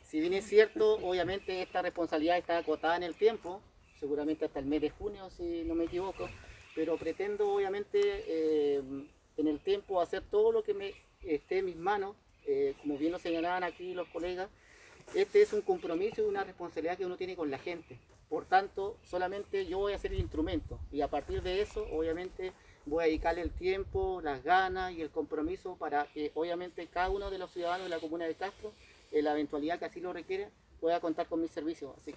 Si bien es cierto, obviamente esta responsabilidad está acotada en el tiempo, seguramente hasta el mes de junio, si no me equivoco, pero pretendo obviamente en el tiempo hacer todo lo que esté en mis manos, como bien lo señalaban aquí los colegas. Este es un compromiso y una responsabilidad que uno tiene con la gente. Por tanto, solamente yo voy a ser el instrumento y a partir de eso, obviamente, voy a dedicarle el tiempo, las ganas y el compromiso para que, obviamente, cada uno de los ciudadanos de la comuna de Castro, en la eventualidad que así lo requiera, pueda contar con mis servicios. Así que